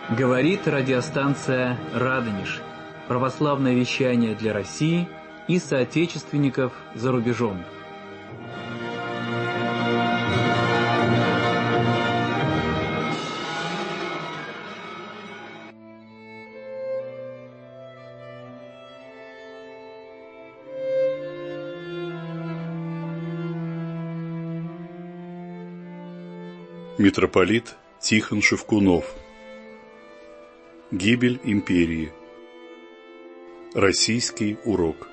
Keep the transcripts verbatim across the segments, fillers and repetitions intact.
Говорит радиостанция «Радонеж». Православное вещание для России и соотечественников за рубежом. Митрополит Тихон Шевкунов. Гибель империи. Российский урок.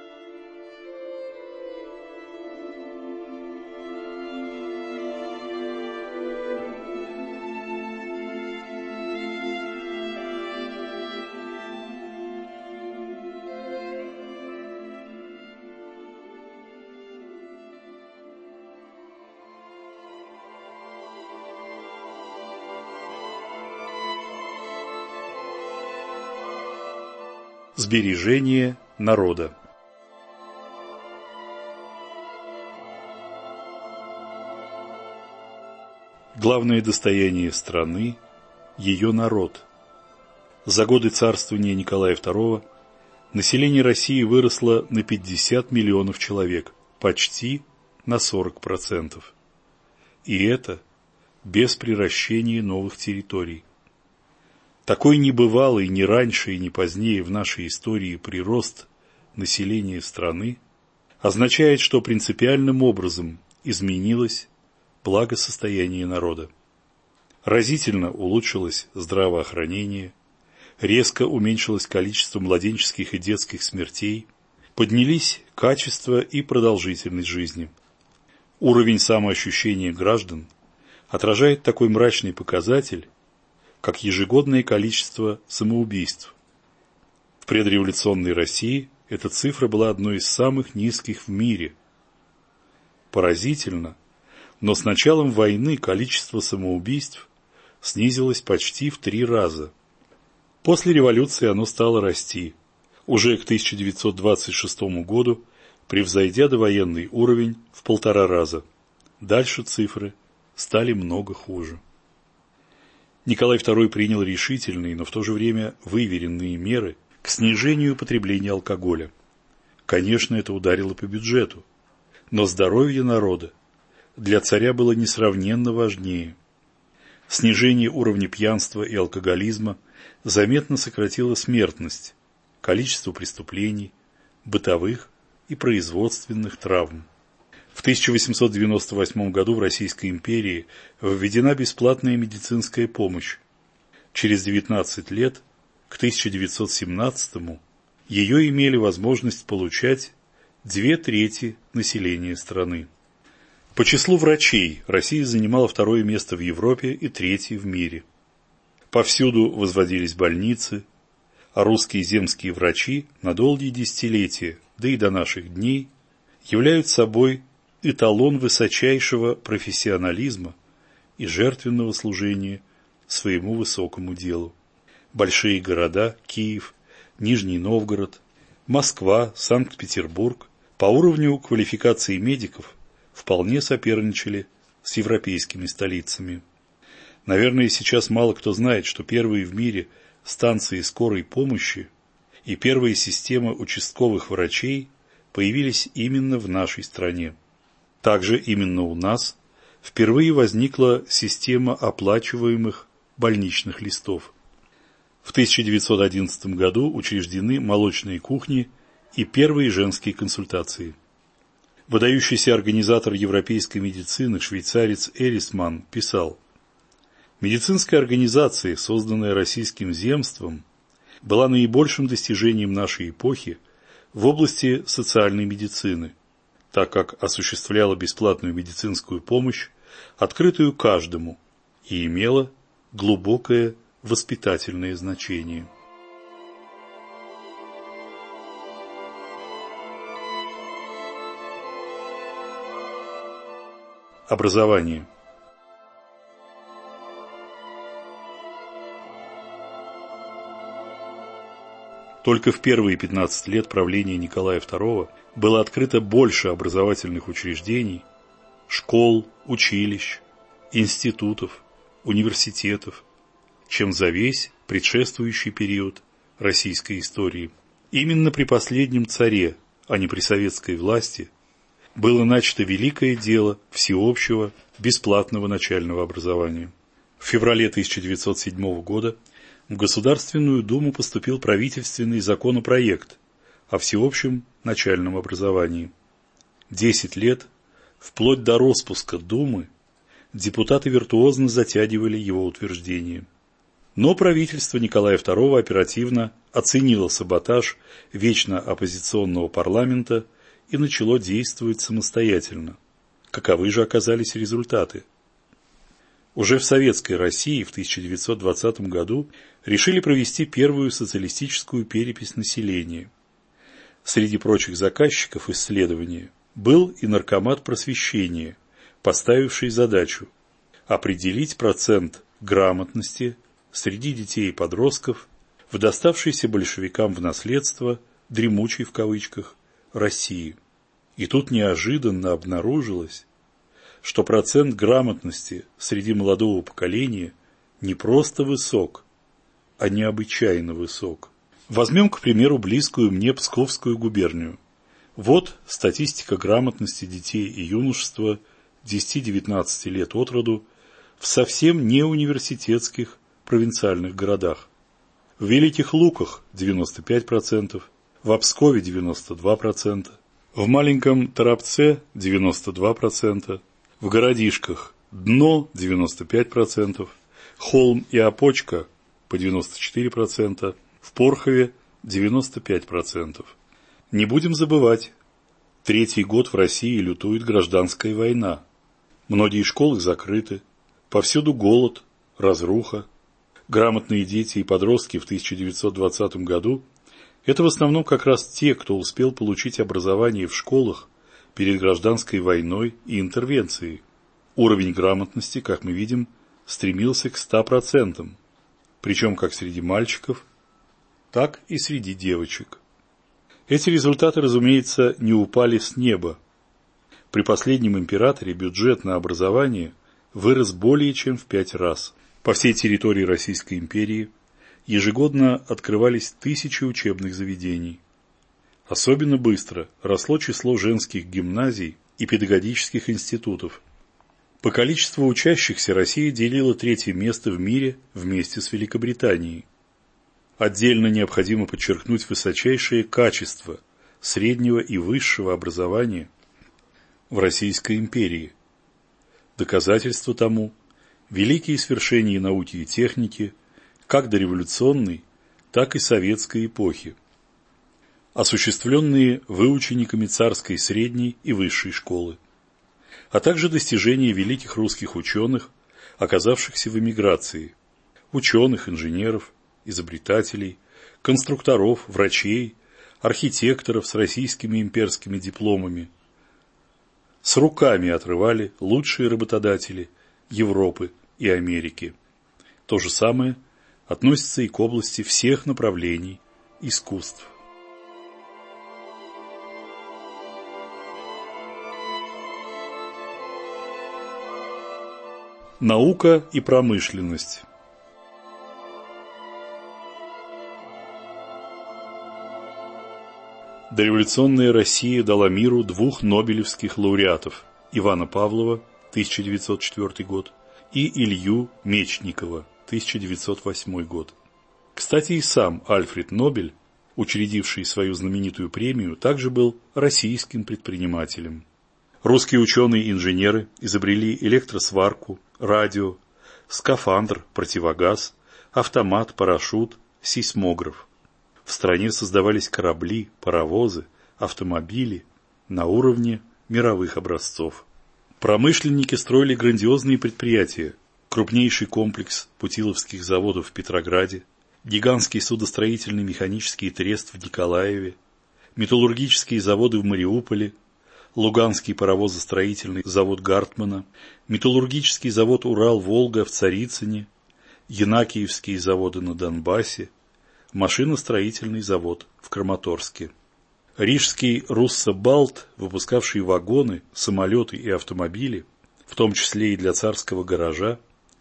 Сбережение народа. Главное достояние страны – ее народ. За годы царствования Николая второго население России выросло на пятьдесят миллионов человек, почти на сорок процентов. И это без приращения новых территорий. Такой небывалый ни раньше и ни позднее в нашей истории прирост населения страны означает, что принципиальным образом изменилось благосостояние народа. Разительно улучшилось здравоохранение, резко уменьшилось количество младенческих и детских смертей, поднялись качество и продолжительность жизни. Уровень самоощущения граждан отражает такой мрачный показатель, как ежегодное количество самоубийств. В предреволюционной России эта цифра была одной из самых низких в мире. Поразительно, но с началом войны количество самоубийств снизилось почти в три раза. После революции оно стало расти, уже к тысяча девятьсот двадцать шестому году превзойдя довоенный уровень в полтора раза. Дальше цифры стали много хуже. Николай второй принял решительные, но в то же время выверенные меры к снижению потребления алкоголя. Конечно, это ударило по бюджету, но здоровье народа для царя было несравненно важнее. Снижение уровня пьянства и алкоголизма заметно сократило смертность, количество преступлений, бытовых и производственных травм. В тысяча восемьсот девяносто восьмом году в Российской империи введена бесплатная медицинская помощь. Через девятнадцать лет, к тысяча девятьсот семнадцатому, ее имели возможность получать две трети населения страны. По числу врачей Россия занимала второе место в Европе и третье в мире. Повсюду возводились больницы, а русские земские врачи на долгие десятилетия, да и до наших дней, являются собой эталон высочайшего профессионализма и жертвенного служения своему высокому делу. Большие города – Киев, Нижний Новгород, Москва, Санкт-Петербург – по уровню квалификации медиков вполне соперничали с европейскими столицами. Наверное, сейчас мало кто знает, что первые в мире станции скорой помощи и первая система участковых врачей появились именно в нашей стране. Также именно у нас впервые возникла система оплачиваемых больничных листов. В тысяча девятьсот одиннадцатом году учреждены молочные кухни и первые женские консультации. Выдающийся организатор европейской медицины швейцарец Эрисман писал: «Медицинская организация, созданная российским земством, была наибольшим достижением нашей эпохи в области социальной медицины, так как осуществляла бесплатную медицинскую помощь, открытую каждому, и имела глубокое воспитательное значение». Образование. Только в первые пятнадцать лет правления Николая второго было открыто больше образовательных учреждений, школ, училищ, институтов, университетов, чем за весь предшествующий период российской истории. Именно при последнем царе, а не при советской власти, было начато великое дело всеобщего бесплатного начального образования. В феврале тысяча девятьсот седьмого года в Государственную Думу поступил правительственный законопроект о всеобщем начальном образовании. Десять лет, вплоть до распуска Думы, депутаты виртуозно затягивали его утверждение. Но правительство Николая второго оперативно оценило саботаж вечно оппозиционного парламента и начало действовать самостоятельно. Каковы же оказались результаты? Уже в Советской России в тысяча девятьсот двадцатом году решили провести первую социалистическую перепись населения. Среди прочих заказчиков исследования был и Наркомат просвещения, поставивший задачу определить процент грамотности среди детей и подростков в доставшейся большевикам в наследство «дремучей» в кавычках России. И тут неожиданно обнаружилось, что процент грамотности среди молодого поколения не просто высок, а необычайно высок. Возьмем, к примеру, близкую мне Псковскую губернию. Вот статистика грамотности детей и юношества десяти-девятнадцати лет от роду в совсем не университетских провинциальных городах. В Великих Луках девяносто пять процентов, в Пскове девяносто два процента, в маленьком Торопце девяносто два процента, в городишках Дно девяносто пять процентов, Холм и Опочка по девяносто четыре процента, в Порхове девяносто пять процентов. Не будем забывать, третий год в России лютует гражданская война. Многие школы закрыты, повсюду голод, разруха. Грамотные дети и подростки в тысяча девятьсот двадцатом году – это в основном как раз те, кто успел получить образование в школах перед гражданской войной и интервенцией. Уровень грамотности, как мы видим, стремился к ста процентам, причем как среди мальчиков, так и среди девочек. Эти результаты, разумеется, не упали с неба. При последнем императоре бюджет на образование вырос более чем в пять раз. По всей территории Российской империи ежегодно открывались тысячи учебных заведений. Особенно быстро росло число женских гимназий и педагогических институтов. По количеству учащихся Россия делила третье место в мире вместе с Великобританией. Отдельно необходимо подчеркнуть высочайшее качество среднего и высшего образования в Российской империи. Доказательство тому – великие свершения науки и техники как дореволюционной, так и советской эпохи, осуществленные выучениками царской средней и высшей школы, а также достижения великих русских ученых, оказавшихся в эмиграции, ученых, инженеров, изобретателей, конструкторов, врачей, архитекторов с российскими имперскими дипломами. С руками отрывали лучшие работодатели Европы и Америки. То же самое относится и к области всех направлений искусств. Наука и промышленность. Дореволюционная Россия дала миру двух нобелевских лауреатов – Ивана Павлова, тысяча девятьсот четвёртый год, и Илью Мечникова, тысяча девятьсот восьмой год. Кстати, и сам Альфред Нобель, учредивший свою знаменитую премию, также был российским предпринимателем. Русские ученые-инженеры изобрели электросварку, радио, скафандр, противогаз, автомат, парашют, сейсмограф. В стране создавались корабли, паровозы, автомобили на уровне мировых образцов. Промышленники строили грандиозные предприятия, крупнейший комплекс путиловских заводов в Петрограде, гигантский судостроительный механический трест в Николаеве, металлургические заводы в Мариуполе, Луганский паровозостроительный завод Гартмана, металлургический завод Урал-Волга в Царицыне, Янакиевские заводы на Донбассе, машиностроительный завод в Краматорске. Рижский Руссо-Балт, выпускавший вагоны, самолеты и автомобили, в том числе и для царского гаража,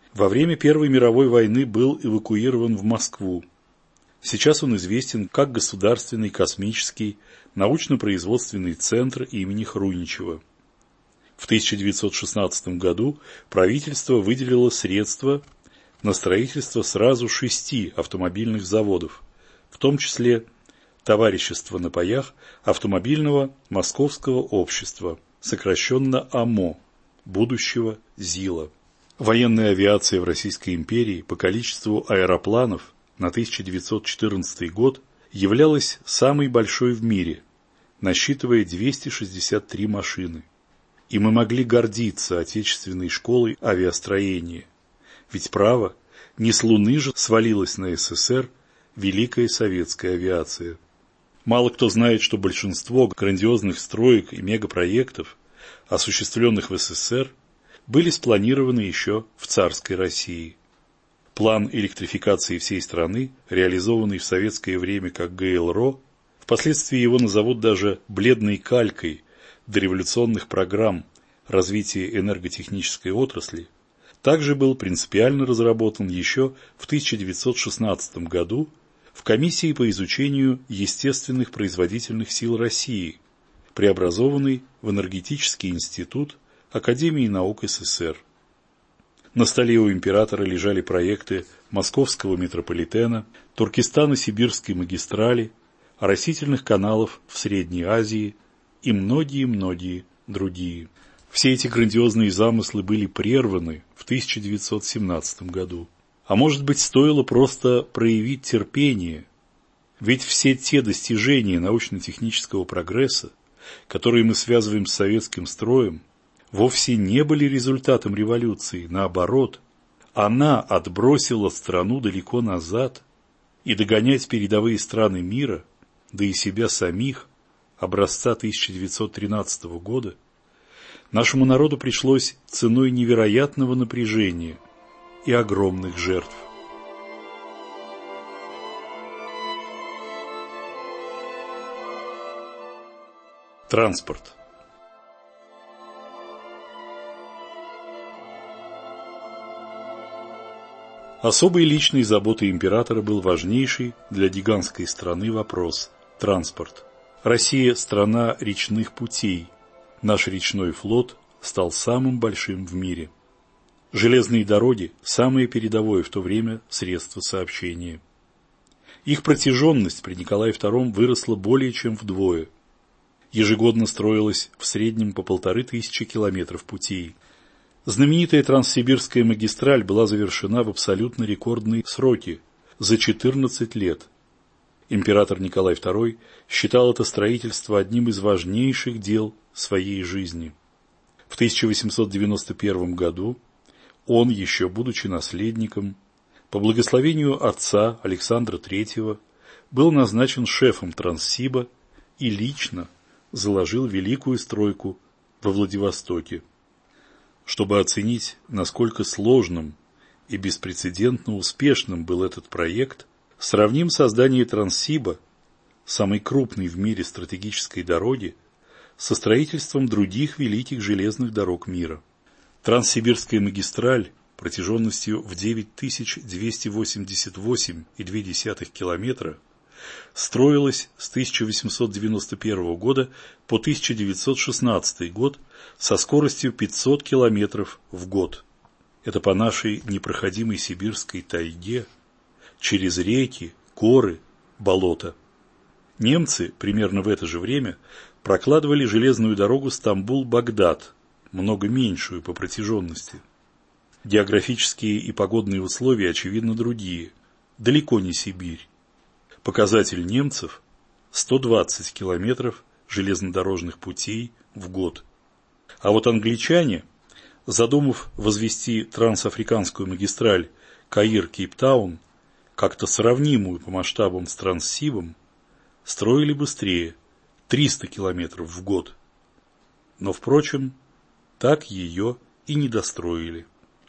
Во время Первой мировой войны был эвакуирован в Москву. Сейчас он известен как Государственный космический научно-производственный центр имени Хруничева. В тысяча девятьсот шестнадцатом году правительство выделило средства на строительство сразу шести автомобильных заводов, в том числе Товарищество на паях автомобильного Московского общества, сокращенно АМО, будущего ЗИЛа. Военная авиация в Российской империи по количеству аэропланов на тысяча девятьсот четырнадцатый год являлась самой большой в мире, насчитывая двести шестьдесят три машины. И мы могли гордиться отечественной школой авиастроения, ведь право, не с Луны же свалилась на СССР великая советская авиация. Мало кто знает, что большинство грандиозных строек и мегапроектов, осуществленных в СССР, были спланированы еще в царской России. План электрификации всей страны, реализованный в советское время как ГЛРО, впоследствии его назовут даже бледной калькой дореволюционных программ развития энерготехнической отрасли, также был принципиально разработан еще в тысяча девятьсот шестнадцатом году в Комиссии по изучению естественных производительных сил России, преобразованный в Энергетический институт Академии наук СССР. На столе у императора лежали проекты Московского метрополитена, Туркестано-Сибирской магистрали, оросительных каналов в Средней Азии и многие-многие другие. Все эти грандиозные замыслы были прерваны в тысяча девятьсот семнадцатом году. А может быть, стоило просто проявить терпение, ведь все те достижения научно-технического прогресса, которые мы связываем с советским строем, вовсе не были результатом революции, наоборот, она отбросила страну далеко назад, и догонять передовые страны мира, да и себя самих, образца тысяча девятьсот тринадцатого года, нашему народу пришлось ценой невероятного напряжения и огромных жертв. Транспорт. Особой личной заботой императора был важнейший для гигантской страны вопрос – транспорт. Россия – страна речных путей. Наш речной флот стал самым большим в мире. Железные дороги – самое передовое в то время средство сообщения. Их протяженность при Николае втором выросла более чем вдвое. Ежегодно строилось в среднем по полторы тысячи километров путей. Знаменитая Транссибирская магистраль была завершена в абсолютно рекордные сроки – за четырнадцать лет. Император Николай второй считал это строительство одним из важнейших дел своей жизни. В тысяча восемьсот девяносто первом году он, еще будучи наследником, по благословению отца Александра третьего, был назначен шефом Транссиба и лично заложил великую стройку во Владивостоке. Чтобы оценить, насколько сложным и беспрецедентно успешным был этот проект, сравним создание Транссиба, самой крупной в мире стратегической дороги, со строительством других великих железных дорог мира. Транссибирская магистраль протяженностью в девять тысяч двести восемьдесят восемь и две десятых километра строилась с тысяча восемьсот девяносто первого года по тысяча девятьсот шестнадцатый год со скоростью пятьсот километров в год. Это по нашей непроходимой сибирской тайге, через реки, горы, болота. Немцы примерно в это же время прокладывали железную дорогу Стамбул-Багдад, много меньшую по протяженности. Географические и погодные условия, очевидно, другие, далеко не Сибирь. Показатель немцев – сто двадцать километров железнодорожных путей в год. А вот англичане, задумав возвести трансафриканскую магистраль Каир-Кейптаун, как-то сравнимую по масштабам с Транссибом, строили быстрее – триста километров в год. Но, впрочем, так ее и не достроили.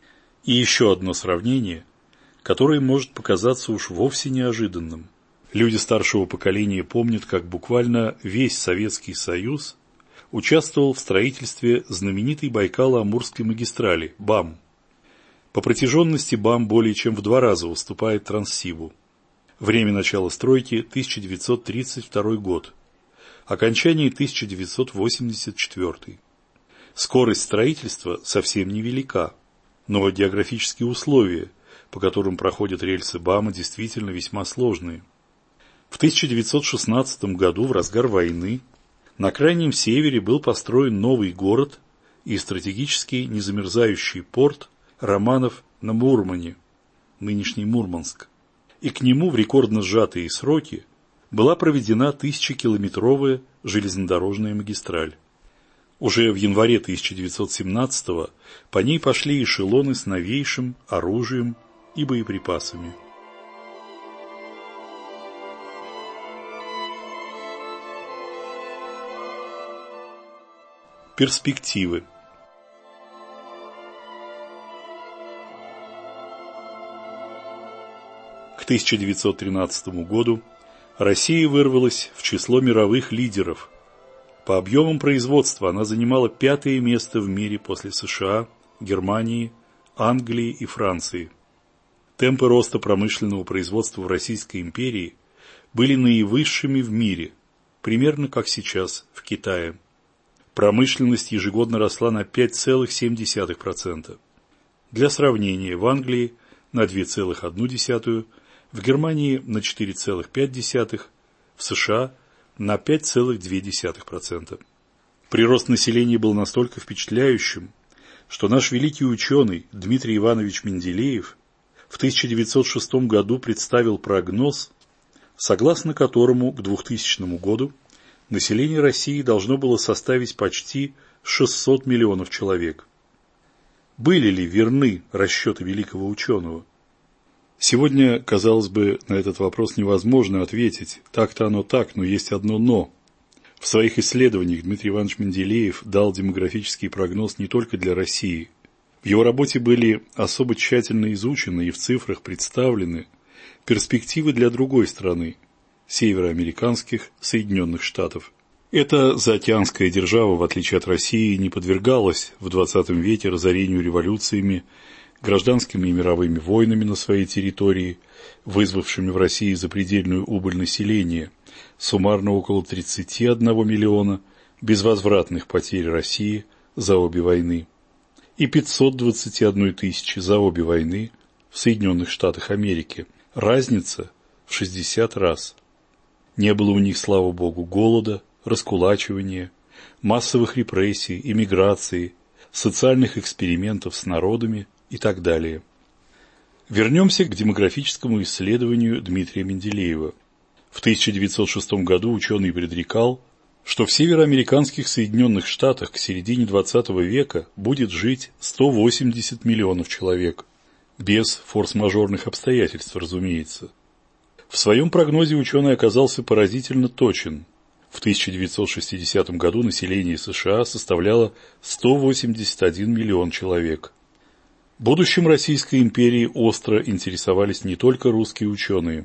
И еще одно сравнение, которое может показаться уж вовсе неожиданным. Люди старшего поколения помнят, как буквально весь Советский Союз участвовал в строительстве знаменитой Байкало-Амурской магистрали БАМ. По протяженности БАМ более чем в два раза уступает Транссибу. Время начала стройки – тысяча девятьсот тридцать второй год. Окончание – тысяча девятьсот восемьдесят четвёртый. Скорость строительства совсем невелика, но географические условия, по которым проходят рельсы БАМа, действительно весьма сложные. В тысяча девятьсот шестнадцатом году, в разгар войны, на крайнем севере был построен новый город и стратегический незамерзающий порт Романов на Мурмане, нынешний Мурманск, и к нему в рекордно сжатые сроки была проведена тысячекилометровая железнодорожная магистраль. Уже в январе тысяча девятьсот семнадцатого по ней пошли эшелоны с новейшим оружием и боеприпасами. Перспективы. К тысяча девятьсот тринадцатому году Россия вырвалась в число мировых лидеров. По объемам производства она занимала пятое место в мире после США, Германии, Англии и Франции. Темпы роста промышленного производства в Российской империи были наивысшими в мире, примерно как сейчас в Китае. Промышленность ежегодно росла на пять целых семь десятых процента. Для сравнения, в Англии на две целых одну десятую процента, в Германии на четыре целых пять десятых процента, в США на пять целых две десятых процента. Прирост населения был настолько впечатляющим, что наш великий ученый Дмитрий Иванович Менделеев в тысяча девятьсот шестом году представил прогноз, согласно которому к двухтысячному году население России должно было составить почти шестьсот миллионов человек. Были ли верны расчеты великого ученого? Сегодня, казалось бы, на этот вопрос невозможно ответить. Так-то оно так, но есть одно «но». В своих исследованиях Дмитрий Иванович Менделеев дал демографический прогноз не только для России. В его работе были особо тщательно изучены и в цифрах представлены перспективы для другой страны – североамериканских Соединенных Штатов. Эта заокеанская держава, в отличие от России, не подвергалась в двадцатом веке разорению революциями, гражданскими и мировыми войнами на своей территории, вызвавшими в России запредельную убыль населения, суммарно около тридцати одного миллиона безвозвратных потерь России за обе войны и пятьсот двадцать одна тысяча за обе войны в Соединенных Штатах Америки. Разница в шестьдесят раз. Не было у них, слава богу, голода, раскулачивания, массовых репрессий, эмиграции, социальных экспериментов с народами и так далее. Вернемся к демографическому исследованию Дмитрия Менделеева. В тысяча девятьсот шестом году ученый предрекал, что в североамериканских Соединенных Штатах к середине двадцатого века будет жить сто восемьдесят миллионов человек. Без форс-мажорных обстоятельств, разумеется. В своем прогнозе ученый оказался поразительно точен. В тысяча девятьсот шестидесятом году население США составляло сто восемьдесят один миллион человек. Будущим Российской империи остро интересовались не только русские ученые.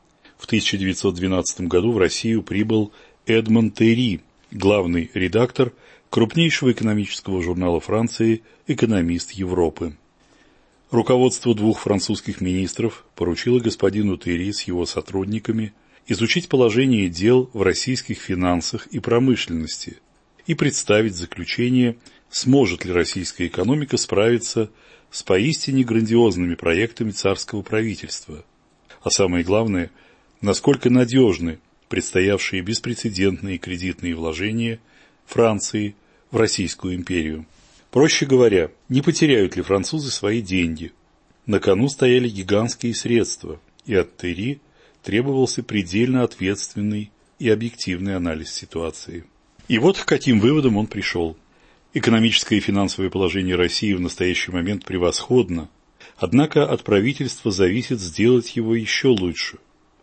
В тысяча девятьсот двенадцатом году в Россию прибыл Эдмон Терри, главный редактор крупнейшего экономического журнала Франции «Экономист Европы». Руководство двух французских министров поручило господину Терри с его сотрудниками изучить положение дел в российских финансах и промышленности и представить заключение, сможет ли российская экономика справиться с поистине грандиозными проектами царского правительства, а самое главное, насколько надежны предстоявшие беспрецедентные кредитные вложения Франции в Российскую империю. Проще говоря, не потеряют ли французы свои деньги? На кону стояли гигантские средства, и от Терри требовался предельно ответственный и объективный анализ ситуации. И вот к каким выводам он пришел. Экономическое и финансовое положение России в настоящий момент превосходно, однако от правительства зависит сделать его еще лучше.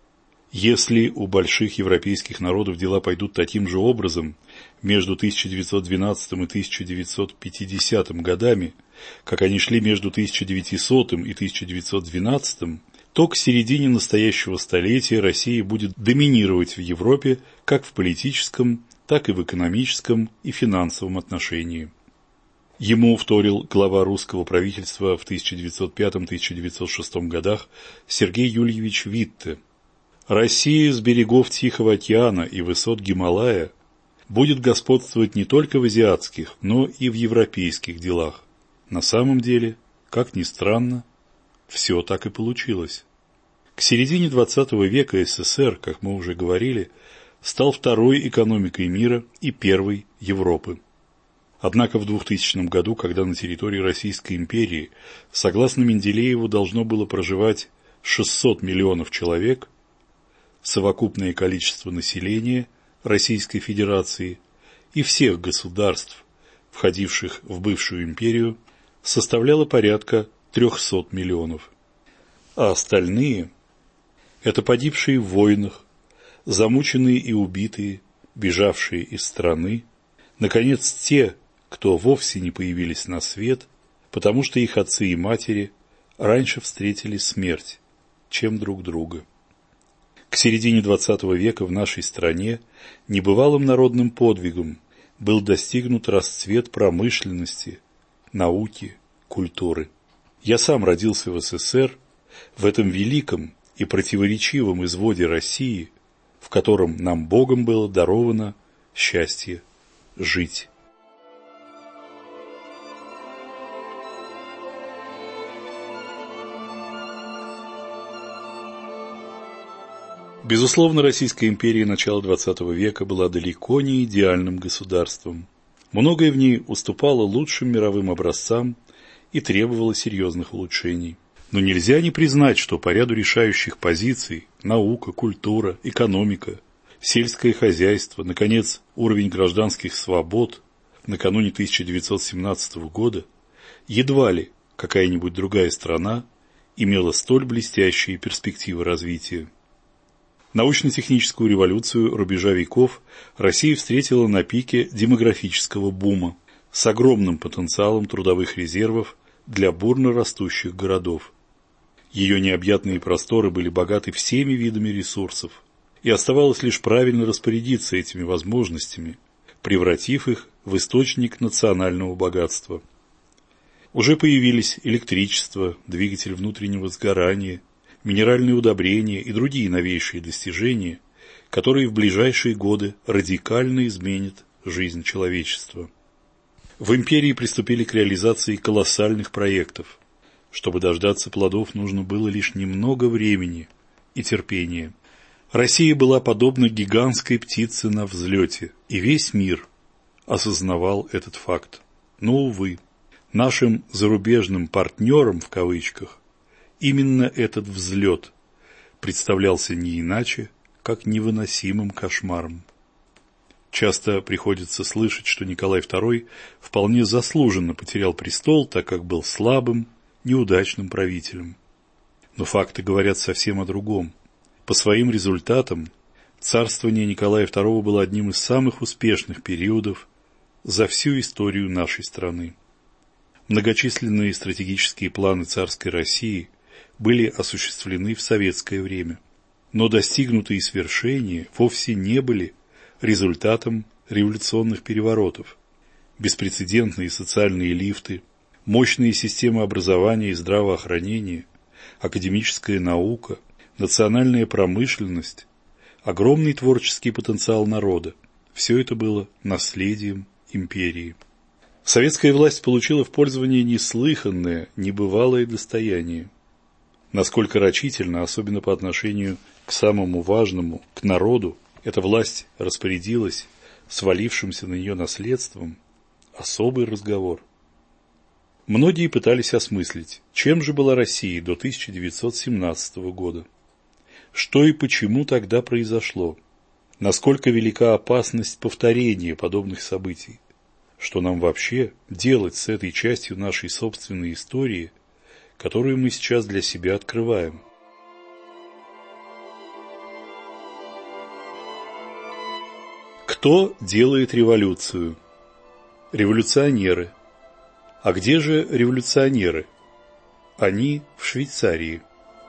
Если у больших европейских народов дела пойдут таким же образом между тысяча девятьсот двенадцатым и тысяча девятьсот пятидесятым годами, как они шли между тысяча девятисотым и тысяча девятьсот двенадцатым, то к середине настоящего столетия Россия будет доминировать в Европе как в политическом, так и в экономическом и финансовом отношении. Ему вторил глава русского правительства в тысяча девятьсот пятом — тысяча девятьсот шестом годах Сергей Юльевич Витте. Россия с берегов Тихого океана и высот Гималая будет господствовать не только в азиатских, но и в европейских делах. На самом деле, как ни странно, все так и получилось. К середине двадцатого века СССР, как мы уже говорили, стал второй экономикой мира и первой Европы. Однако в двухтысячном году, когда на территории Российской империи, согласно Менделееву, должно было проживать шестьсот миллионов человек, совокупное количество населения Российской Федерации и всех государств, входивших в бывшую империю, составляло порядка трехсот миллионов. А остальные – это погибшие в войнах, замученные и убитые, бежавшие из страны, наконец, те, кто вовсе не появились на свет, потому что их отцы и матери раньше встретили смерть, чем друг друга. К середине двадцатого века в нашей стране небывалым народным подвигом был достигнут расцвет промышленности, науки, культуры. Я сам родился в СССР, в этом великом и противоречивом изводе России, в котором нам Богом было даровано счастье жить. Безусловно, Российская империя начала двадцатого века была далеко не идеальным государством. Многое в ней уступало лучшим мировым образцам и требовало серьезных улучшений. Но нельзя не признать, что по ряду решающих позиций – наука, культура, экономика, сельское хозяйство, наконец, уровень гражданских свобод накануне тысяча девятьсот семнадцатого года едва ли какая-нибудь другая страна имела столь блестящие перспективы развития. Научно-техническую революцию рубежа веков Россия встретила на пике демографического бума с огромным потенциалом трудовых резервов для бурно растущих городов. Ее необъятные просторы были богаты всеми видами ресурсов, и оставалось лишь правильно распорядиться этими возможностями, превратив их в источник национального богатства. Уже появились электричество, двигатель внутреннего сгорания, минеральные удобрения и другие новейшие достижения, которые в ближайшие годы радикально изменят жизнь человечества. В империи приступили к реализации колоссальных проектов. Чтобы дождаться плодов, нужно было лишь немного времени и терпения. Россия была подобна гигантской птице на взлете, и весь мир осознавал этот факт. Но, увы, нашим зарубежным «партнерам» в кавычках именно этот взлет представлялся не иначе, как невыносимым кошмаром. Часто приходится слышать, что Николай второй вполне заслуженно потерял престол, так как был слабым, неудачным правителем. Но факты говорят совсем о другом. По своим результатам царствование Николая второго было одним из самых успешных периодов за всю историю нашей страны. Многочисленные стратегические планы царской России были осуществлены в советское время, но достигнутые свершения вовсе не были результатом революционных переворотов. Беспрецедентные социальные лифты, мощные системы образования и здравоохранения, академическая наука, национальная промышленность, огромный творческий потенциал народа – все это было наследием империи. Советская власть получила в пользование неслыханное, небывалое достояние. Насколько рачительно, особенно по отношению к самому важному, к народу, эта власть распорядилась свалившимся на нее наследством – особый разговор. Многие пытались осмыслить, чем же была Россия до тысяча девятьсот семнадцатого года. Что и почему тогда произошло? Насколько велика опасность повторения подобных событий? Что нам вообще делать с этой частью нашей собственной истории, которую мы сейчас для себя открываем? Кто делает революцию? Революционеры. А где же революционеры? Они в Швейцарии.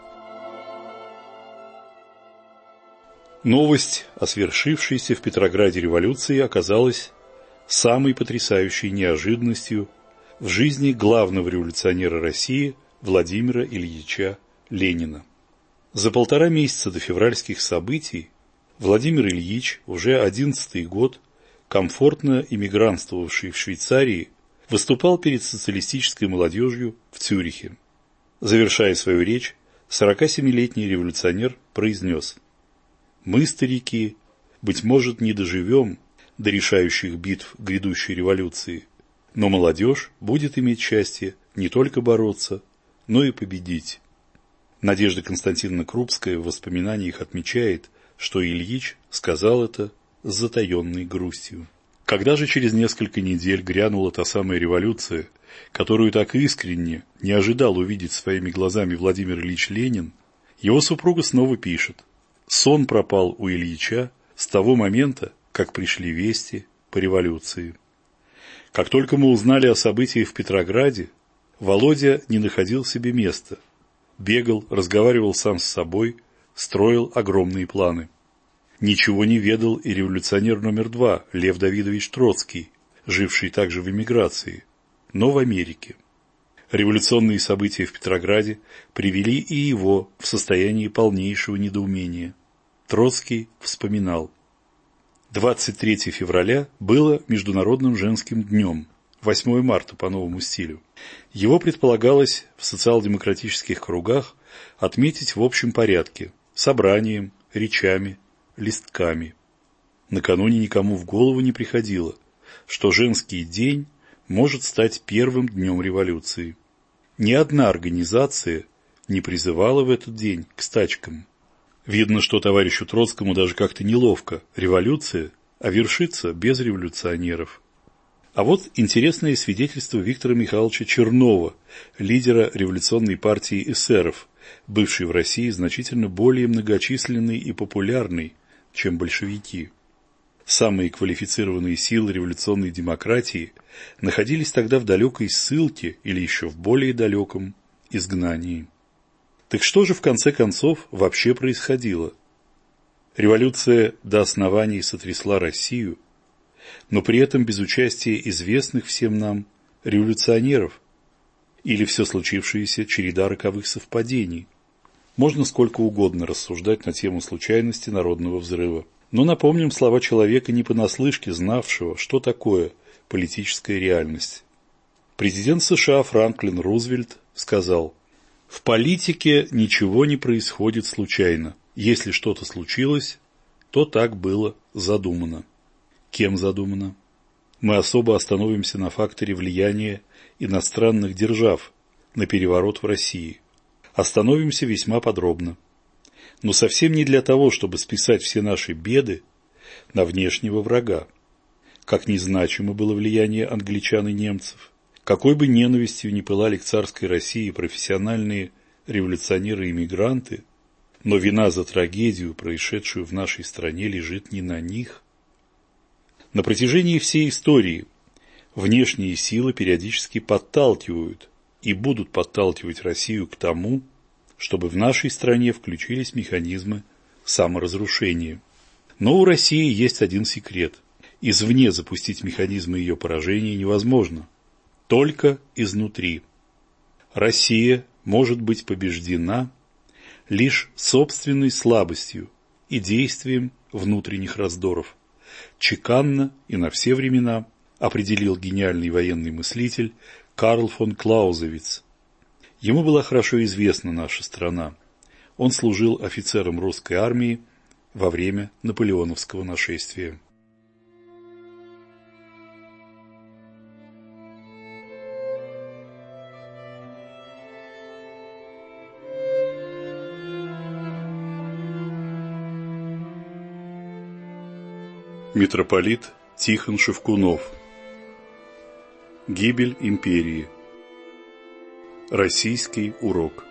Новость о свершившейся в Петрограде революции оказалась самой потрясающей неожиданностью в жизни главного революционера России Владимира Ильича Ленина. За полтора месяца до февральских событий Владимир Ильич, уже одиннадцатый год, комфортно эмигрантствовавший в Швейцарии, выступал перед социалистической молодежью в Цюрихе. Завершая свою речь, сорокасемилетний революционер произнес: «Мы, старики, быть может, не доживем до решающих битв грядущей революции, но молодежь будет иметь счастье не только бороться, но и победить». Надежда Константиновна Крупская в воспоминаниях отмечает, что Ильич сказал это с затаенной грустью. Когда же через несколько недель грянула та самая революция, которую так искренне не ожидал увидеть своими глазами Владимир Ильич Ленин, его супруга снова пишет: «Сон пропал у Ильича с того момента, как пришли вести по революции. Как только мы узнали о событиях в Петрограде, Володя не находил себе места, бегал, разговаривал сам с собой, строил огромные планы. Ничего не ведал и революционер номер два Лев Давидович Троцкий, живший также в эмиграции, но в Америке. Революционные события в Петрограде привели и его в состояние полнейшего недоумения. Троцкий вспоминал: двадцать третьего февраля было Международным женским днем, восьмое марта по новому стилю. Его предполагалось в социал-демократических кругах отметить в общем порядке, собранием, речами, листками. Накануне никому в голову не приходило, что женский день может стать первым днем революции. Ни одна организация не призывала в этот день к стачкам. Видно, что товарищу Троцкому даже как-то неловко. Революция, а вершится без революционеров. А вот интересное свидетельство Виктора Михайловича Чернова, лидера революционной партии эсеров, бывшей в России значительно более многочисленной и популярной, чем большевики. Самые квалифицированные силы революционной демократии находились тогда в далекой ссылке или еще в более далеком изгнании. Так что же в конце концов вообще происходило? Революция до оснований сотрясла Россию, но при этом без участия известных всем нам революционеров, или все случившееся череда роковых совпадений. Можно сколько угодно рассуждать на тему случайности народного взрыва. Но напомним слова человека, не понаслышке знавшего, что такое политическая реальность. Президент США Франклин Рузвельт сказал: «В политике ничего не происходит случайно. Если что-то случилось, то так было задумано». Кем задумано? Мы особо остановимся на факторе влияния иностранных держав на переворот в России. Остановимся весьма подробно. Но совсем не для того, чтобы списать все наши беды на внешнего врага. Как незначимо было влияние англичан и немцев, какой бы ненавистью ни пылали к царской России профессиональные революционеры-эмигранты, но вина за трагедию, происшедшую в нашей стране, лежит не на них. На протяжении всей истории внешние силы периодически подталкивают и будут подталкивать Россию к тому, чтобы в нашей стране включились механизмы саморазрушения. Но у России есть один секрет. Извне запустить механизмы ее поражения невозможно. Только изнутри. Россия может быть побеждена лишь собственной слабостью и действием внутренних раздоров. Чеканно и на все времена определил гениальный военный мыслитель Карл фон Клаузевиц. Ему была хорошо известна наша страна. Он служил офицером русской армии во время наполеоновского нашествия. Митрополит Тихон Шевкунов. Гибель империи. Российский урок.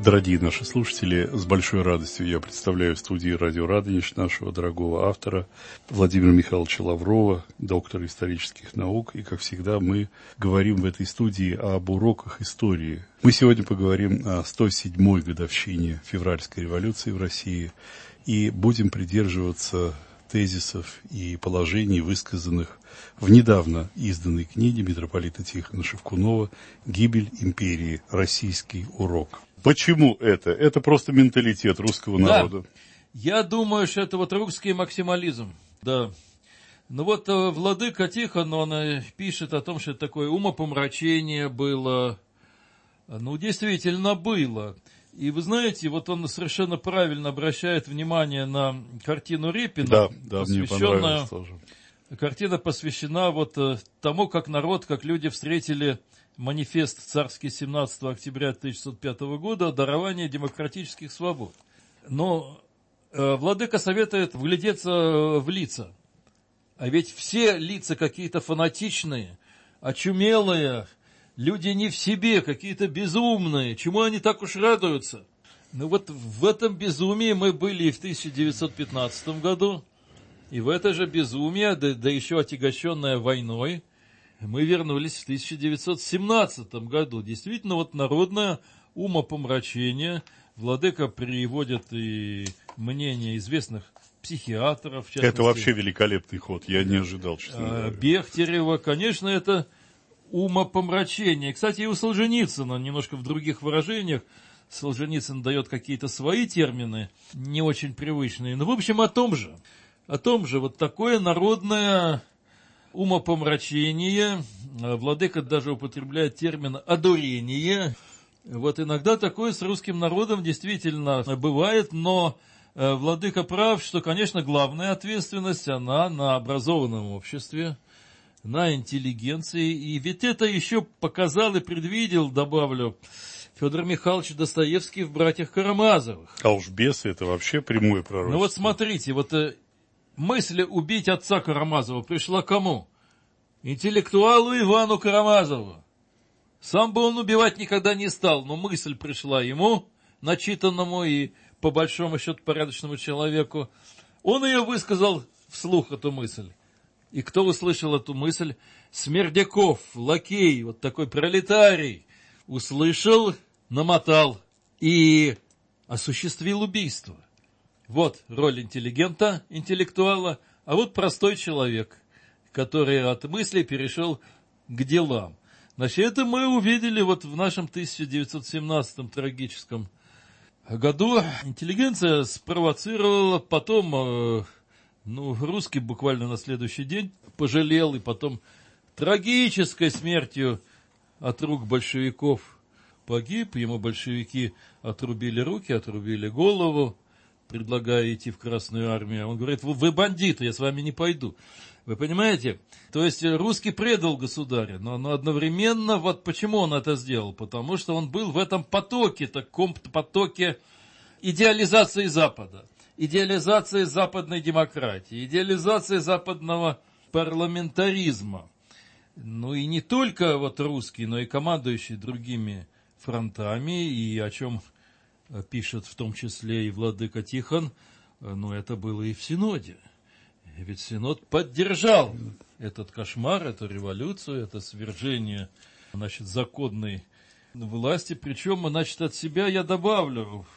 Дорогие наши слушатели, с большой радостью я представляю в студии «Радио Радонеж» нашего дорогого автора Владимира Михайловича Лаврова, доктора исторических наук. И, как всегда, мы говорим в этой студии об уроках истории. Мы сегодня поговорим о сто седьмой годовщине февральской революции в России и будем придерживаться тезисов и положений, высказанных в недавно изданной книге митрополита Тихона Шевкунова «Гибель империи. Российский урок». Почему это? Это просто менталитет русского народа. Да. Я думаю, что это вот русский максимализм. Да. Ну вот владыка Тихон, он пишет о том, что такое умопомрачение было. Ну, действительно было. И вы знаете, вот он совершенно правильно обращает внимание на картину Репина. Да, да, мне понравилось тоже. Картина посвящена вот тому, как народ, как люди встретили манифест царский семнадцатого октября тысяча девятьсот пятого года о даровании демократических свобод. Но э, владыка советует вглядеться в лица. А ведь все лица какие-то фанатичные, очумелые, люди не в себе, какие-то безумные. Чему они так уж радуются? Ну вот в этом безумии мы были и в тысяча девятьсот пятнадцатом году, и в это же безумие, да, да еще отягощенное войной, мы вернулись в тысяча девятьсот семнадцатом году. Действительно, вот народное умопомрачение. Владыка приводит и мнение известных психиатров. В частности, это вообще великолепный ход, я не ожидал, честно говоря. Бехтерева, конечно, это умопомрачение. Кстати, и у Солженицына, немножко в других выражениях, Солженицын дает какие-то свои термины, не очень привычные. Но, в общем, о том же. О том же, вот такое народное умопомрачение, владыка даже употребляет термин «одурение». Вот иногда такое с русским народом действительно бывает, но владыка прав, что, конечно, главная ответственность, она на образованном обществе, на интеллигенции. И ведь это еще показал и предвидел, добавлю, Федор Михайлович Достоевский в «Братьях Карамазовых». А уж бесы — это вообще прямое пророчество. Ну вот смотрите, вот мысль убить отца Карамазова пришла кому? Интеллектуалу Ивану Карамазову. Сам бы он убивать никогда не стал, но мысль пришла ему, начитанному и, по большому счету, порядочному человеку. Он ее высказал вслух, эту мысль. И кто услышал эту мысль? Смердяков, лакей, вот такой пролетарий. Услышал, намотал и осуществил убийство. Вот роль интеллигента, интеллектуала, а вот простой человек, который от мыслей перешел к делам. Значит, это мы увидели вот в нашем тысяча девятьсот семнадцатом трагическом году. Интеллигенция спровоцировала, потом, ну, русский буквально на следующий день пожалел, и потом трагической смертью от рук большевиков погиб. Ему большевики отрубили руки, отрубили голову, предлагая идти в Красную армию. Он говорит: вы бандиты, я с вами не пойду. Вы понимаете? То есть русский предал государя, но, но одновременно, вот почему он это сделал? Потому что он был в этом потоке, таком потоке идеализации Запада, идеализации западной демократии, идеализации западного парламентаризма. Ну и не только вот русский, но и командующий другими фронтами, и о чем пишет в том числе и владыка Тихон, но это было и в Синоде. Ведь Синод поддержал этот кошмар, эту революцию, это свержение, значит, законной власти. Причем, значит, от себя я добавлю,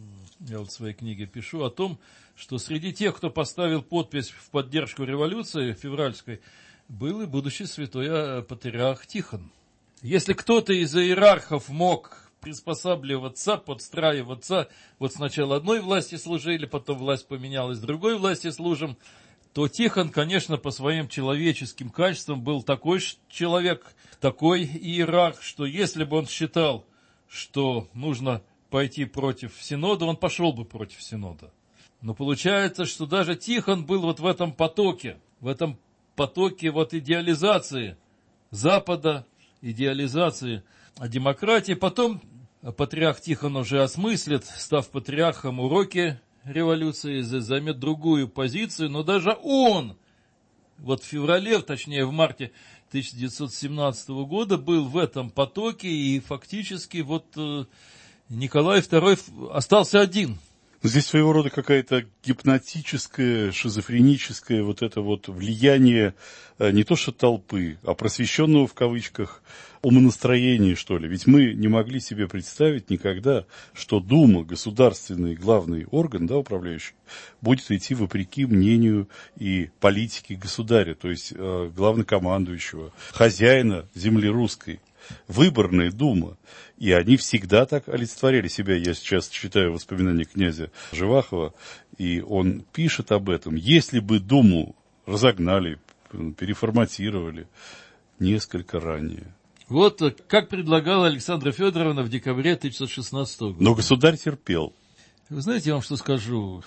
я вот в своей книге пишу о том, что среди тех, кто поставил подпись в поддержку революции февральской, был и будущий святой патриарх Тихон. Если кто-то из иерархов мог приспосабливаться, подстраиваться, вот сначала одной власти служили, потом власть поменялась, другой власти служим, то Тихон, конечно, по своим человеческим качествам был такой человек, такой иерарх, что если бы он считал, что нужно пойти против Синода, он пошел бы против Синода. Но получается, что даже Тихон был вот в этом потоке, в этом потоке вот идеализации Запада, идеализации демократии. Потом патриарх Тихон уже осмыслит, став патриархом, уроки революции, займет другую позицию, но даже он, вот в феврале, точнее в марте тысяча девятьсот семнадцатого года, был в этом потоке и фактически вот Николай второй остался один. Здесь своего рода какая-то гипнотическое, шизофреническое вот это вот влияние не то что толпы, а просвещенного в кавычках умонастроения, что ли. Ведь мы не могли себе представить никогда, что Дума, государственный главный орган, да, управляющий, будет идти вопреки мнению и политике государя, то есть э, главнокомандующего, хозяина земли русской. Выборная дума. И они всегда так олицетворяли себя. Я сейчас читаю воспоминания князя Живахова, и он пишет об этом. Если бы думу разогнали, переформатировали несколько ранее. Вот как предлагала Александра Федоровна в декабре тысяча девятьсот шестнадцатого года. Но государь терпел. Вы знаете, я вам что скажу.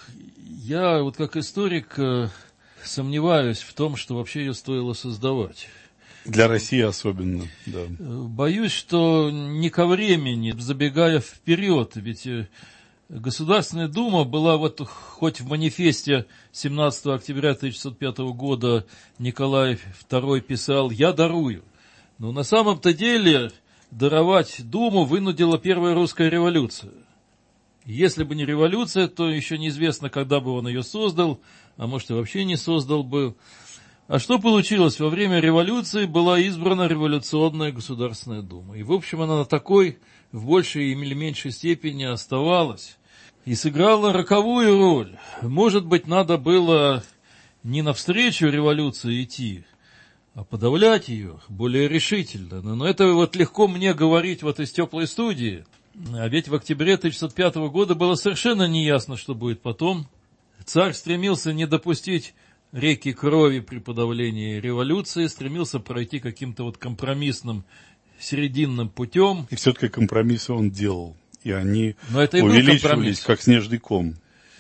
Я вот как историк сомневаюсь в том, что вообще ее стоило создавать. Для России особенно, да. Боюсь, что не ко времени, забегая вперед, ведь Государственная Дума была вот хоть в манифесте семнадцатого октября тысяча девятьсот пятого года Николай второй писал «Я дарую». Но на самом-то деле даровать Думу вынудила первая русская революция. Если бы не революция, то еще неизвестно, когда бы он ее создал, а может и вообще не создал бы. А что получилось? Во время революции была избрана революционная Государственная Дума. И, в общем, она на такой, в большей или меньшей степени оставалась. И сыграла роковую роль. Может быть, надо было не навстречу революции идти, а подавлять ее более решительно. Но это вот легко мне говорить вот из теплой студии. А ведь в октябре тысяча девятьсот пятого года было совершенно неясно, что будет потом. Царь стремился не допустить реки крови при подавлении революции, стремился пройти каким-то вот компромиссным серединным путем. И все-таки компромиссы он делал, и они Но это и увеличивались, как снежный ком.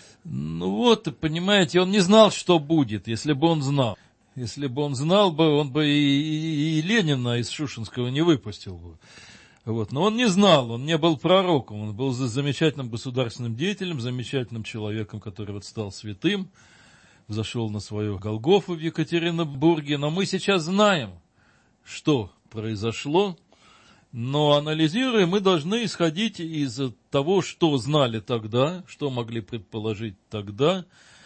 Ну вот, понимаете, он не знал, что будет, если бы он знал. Если бы он знал бы, он бы и, и, и Ленина из Шушинского не выпустил бы. Вот. Но он не знал, он не был пророком, он был замечательным государственным деятелем, замечательным человеком, который вот стал святым, зашел на свою Голгофу в Екатеринбурге. Но мы сейчас знаем, что произошло, но анализируя, мы должны исходить из того, что знали тогда, что могли предположить тогда.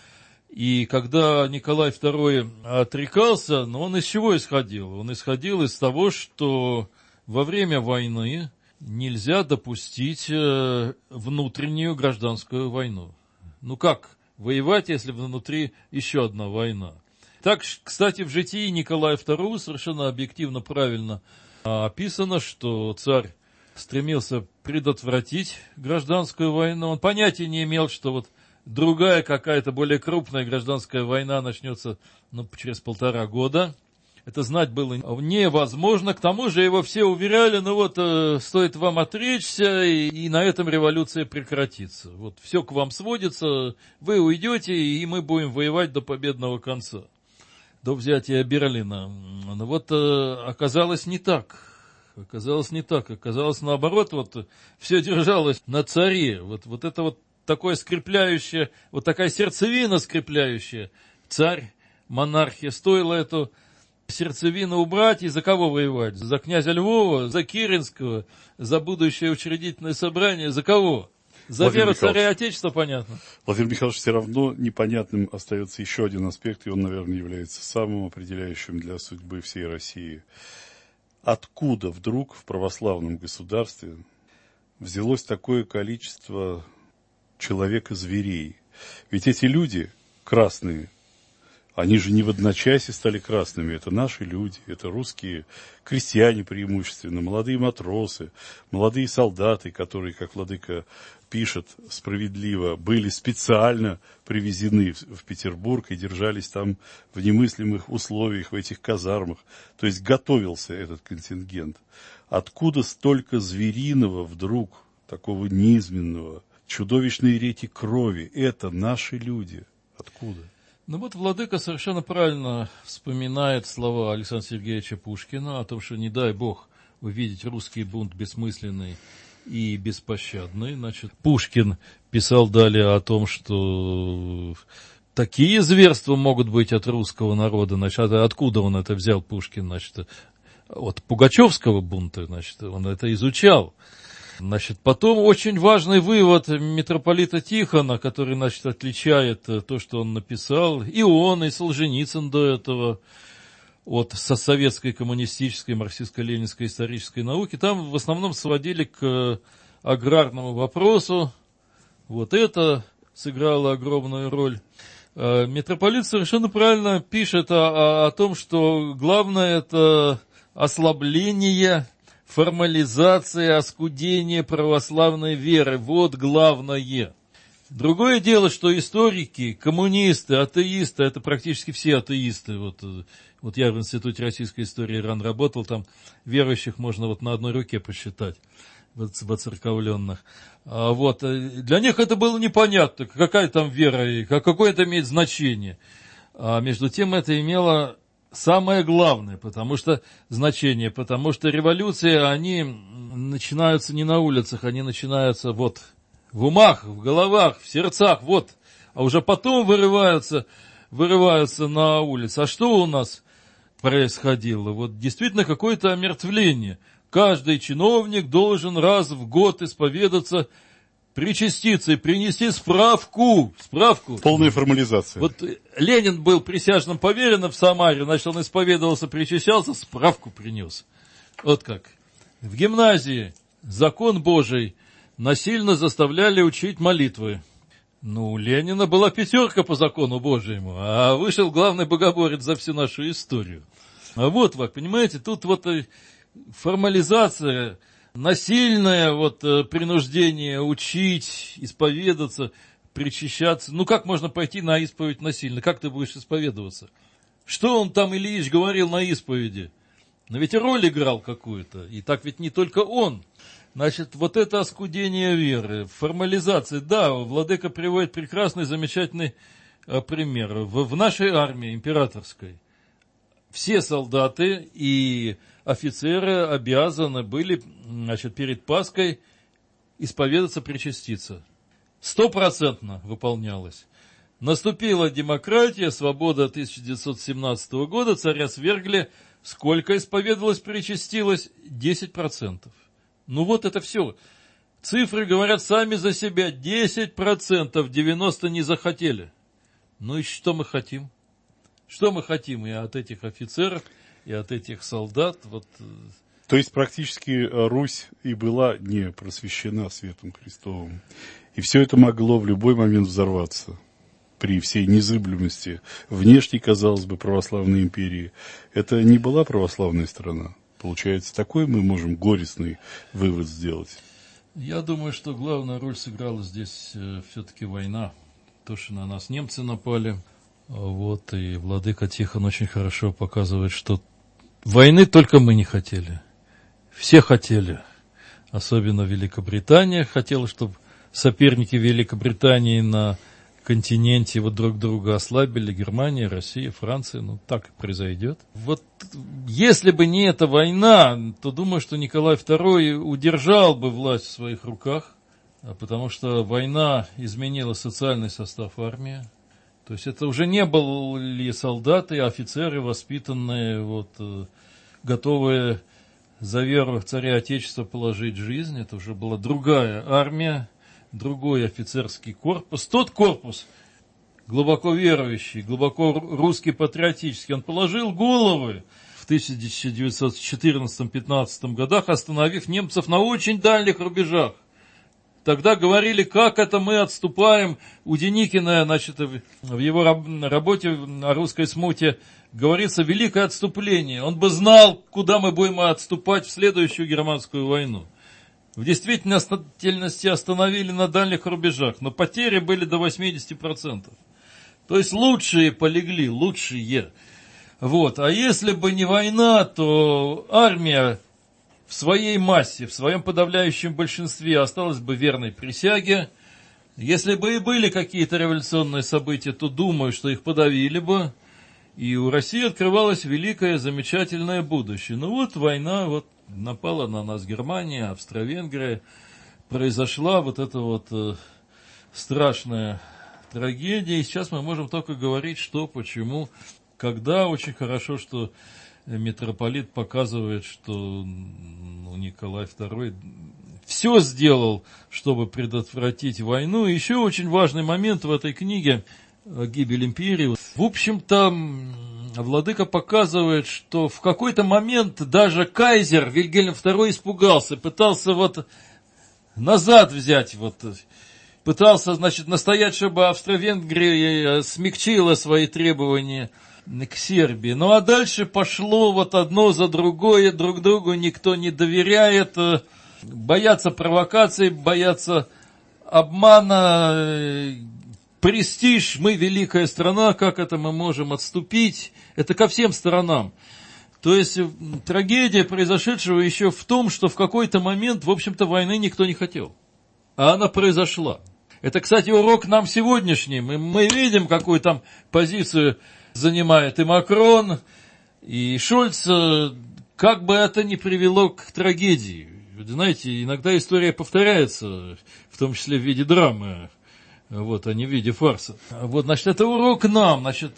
И когда Николай второй отрекался, но он из чего исходил? Он исходил из того, что во время войны нельзя допустить внутреннюю гражданскую войну. Ну как воевать, если внутри еще одна война? Так, кстати, в житии Николая второго совершенно объективно правильно описано, что царь стремился предотвратить гражданскую войну. Он понятия не имел, что вот другая какая-то более крупная гражданская война начнется ну, через полтора года. Это знать было невозможно. К тому же его все уверяли, ну вот, э, стоит вам отречься, и, и на этом революция прекратится. Вот все к вам сводится, вы уйдете, и мы будем воевать до победного конца, до взятия Берлина. Но вот э, оказалось не так. Оказалось не так. Оказалось наоборот, вот все держалось на царе. Вот, вот это вот такое скрепляющее, вот такая сердцевина скрепляющая. Царь, монархия, стоило эту сердцевину убрать, и за кого воевать? За князя Львова, за Керенского, за будущее учредительное собрание, за кого? За Владимир веру Михайлович. царя и отечества, понятно. Владимир Михайлович, все равно непонятным остается еще один аспект, и он, наверное, является самым определяющим для судьбы всей России. Откуда вдруг в православном государстве взялось такое количество человека-зверей? Ведь эти люди красные, они же не в одночасье стали красными. Это наши люди, это русские крестьяне преимущественно, молодые матросы, молодые солдаты, которые, как владыка пишет справедливо, были специально привезены в Петербург и держались там в немыслимых условиях, в этих казармах. То есть готовился этот контингент. Откуда столько звериного вдруг, такого низменного, чудовищной реки крови? Это наши люди. Откуда? Ну вот владыка совершенно правильно вспоминает слова Александра Сергеевича Пушкина о том, что не дай бог увидеть русский бунт бессмысленный и беспощадный. Значит, Пушкин писал далее о том, что такие зверства могут быть от русского народа. Значит, откуда он это взял, Пушкин? Значит, от Пугачевского бунта, значит, он это изучал. Значит, потом очень важный вывод митрополита Тихона, который, значит, отличает то, что он написал, и он, и Солженицын до этого, от советской коммунистической, марксистско-ленинской исторической науки, там в основном сводили к аграрному вопросу. Вот это сыграло огромную роль. Митрополит совершенно правильно пишет о, о, о том, что главное это ослабление, формализация, оскудение православной веры. Вот главное. Другое дело, что историки, коммунисты, атеисты, это практически все атеисты. Вот, вот я в Институте российской истории РАН работал, там верующих можно вот на одной руке посчитать, воцерковленных. А вот, для них это было непонятно, какая там вера и какое это имеет значение. А между тем это имело самое главное, потому что значение, потому что революции, они начинаются не на улицах, они начинаются вот в умах, в головах, в сердцах, вот, а уже потом вырываются, вырываются на улицы. А что у нас происходило? Вот действительно какое-то омертвление. Каждый чиновник должен раз в год исповедаться, причаститься и принести справку. Справку. Полная формализация. Вот Ленин был присяжным поверенным в Самаре, значит, он исповедовался, причащался, справку принес. Вот как. В гимназии закон Божий насильно заставляли учить молитвы. Ну, у Ленина была пятерка по закону Божьему, а вышел главный богоборец за всю нашу историю. А вот, вы понимаете, тут вот формализация, насильное вот принуждение учить, исповедаться, причащаться. Ну, как можно пойти на исповедь насильно? Как ты будешь исповедоваться? Что он там, Ильич, говорил на исповеди? Но ведь и роль играл какую-то. И так ведь не только он. Значит, вот это оскудение веры, формализация. Да, владыка приводит прекрасный, замечательный пример. В, в нашей армии императорской все солдаты и офицеры обязаны были, значит, перед Пасхой исповедаться, причаститься. Стопроцентно выполнялось. Наступила демократия, свобода тысяча девятьсот семнадцатого года, царя свергли. Сколько исповедовалось, причастилось? десять процентов. Ну вот это все. Цифры говорят сами за себя. десять процентов, девяносто процентов не захотели. Ну и что мы хотим? Что мы хотим и от этих офицеров, и от этих солдат? Вот. То есть практически Русь и была не просвещена светом Христовым. И все это могло в любой момент взорваться. При всей незыблемости внешней, казалось бы, православной империи. Это не была православная страна. Получается, такой мы можем горестный вывод сделать. Я думаю, что главную роль сыграла здесь э, все-таки война. То, что на нас немцы напали. Вот, и владыка Тихон очень хорошо показывает, что войны только мы не хотели. Все хотели. Особенно Великобритания хотела, чтобы соперники Великобритании на континенте вот друг друга ослабили. Германия, Россия, Франция. Ну, так и произойдет. Вот если бы не эта война, то думаю, что Николай второй удержал бы власть в своих руках, потому что война изменила социальный состав армии. То есть это уже не были солдаты, а офицеры, воспитанные, вот, готовые за веру царя Отечества положить жизнь. Это уже была другая армия, другой офицерский корпус. Тот корпус, глубоко верующий, глубоко русский патриотический, он положил головы в тысяча девятьсот четырнадцатом-пятнадцатом годах, остановив немцев на очень дальних рубежах. Тогда говорили, как это мы отступаем. У Деникина, значит, в его работе о русской смуте говорится великое отступление. Он бы знал, куда мы будем отступать в следующую германскую войну. В действительности остановили на дальних рубежах, но потери были до восемьдесят процентов. То есть лучшие полегли, лучшие. Вот. А если бы не война, то армия в своей массе, в своем подавляющем большинстве осталась бы верной присяге. Если бы и были какие-то революционные события, то думаю, что их подавили бы. И у России открывалось великое, замечательное будущее. Ну вот война, вот напала на нас Германия, Австро-Венгрия. Произошла вот эта вот э, страшная трагедия. И сейчас мы можем только говорить, что, почему, когда. Очень хорошо, что митрополит показывает, что ну, Николай второй все сделал, чтобы предотвратить войну. Еще очень важный момент в этой книге «Гибель империи». В общем-то, владыка показывает, что в какой-то момент даже кайзер Вильгельм второй испугался, пытался вот назад взять, вот, пытался, значит, настоять, чтобы Австро-Венгрия смягчила свои требования к Сербии. Ну а дальше пошло вот одно за другое, друг другу никто не доверяет, боятся провокаций, боятся обмана, престиж, мы великая страна, как это мы можем отступить? Это ко всем сторонам. То есть трагедия произошедшего еще в том, что в какой-то момент, в общем-то, войны никто не хотел. А она произошла. Это, кстати, урок нам сегодняшний. Мы, мы видим, какую там позицию занимает и Макрон, и Шольц. Как бы это ни привело к трагедии. Знаете, иногда история повторяется, в том числе в виде драмы. Вот, а не в виде фарса. Вот, значит, это урок нам. Значит,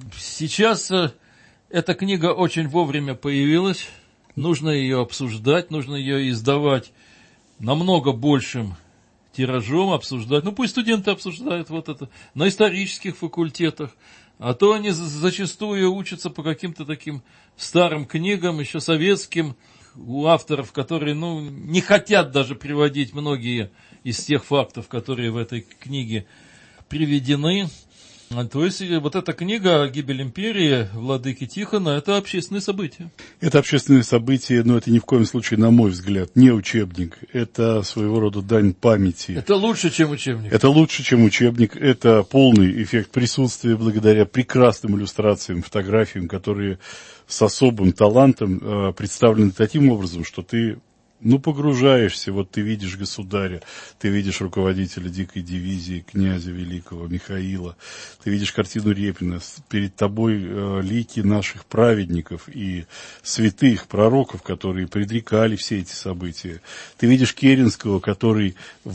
сейчас эта книга очень вовремя появилась. Нужно ее обсуждать, нужно ее издавать намного большим тиражом, обсуждать. Ну, пусть студенты обсуждают вот это на исторических факультетах. А то они зачастую учатся по каким-то таким старым книгам, еще советским, у авторов, которые, ну, не хотят даже приводить многие из тех фактов, которые в этой книге приведены. То есть, вот эта книга «Гибель империи» владыки Тихона – это общественное событие. Это общественное событие, но это ни в коем случае, на мой взгляд, не учебник. Это своего рода дань памяти. Это лучше, чем учебник. Это лучше, чем учебник. Это полный эффект присутствия благодаря прекрасным иллюстрациям, фотографиям, которые с особым талантом э, представлены таким образом, что ты... Ну, погружаешься, вот ты видишь государя, ты видишь руководителя дикой дивизии, князя великого Михаила, ты видишь картину Репина, перед тобой э, лики наших праведников и святых пророков, которые предрекали все эти события. Ты видишь Керенского, который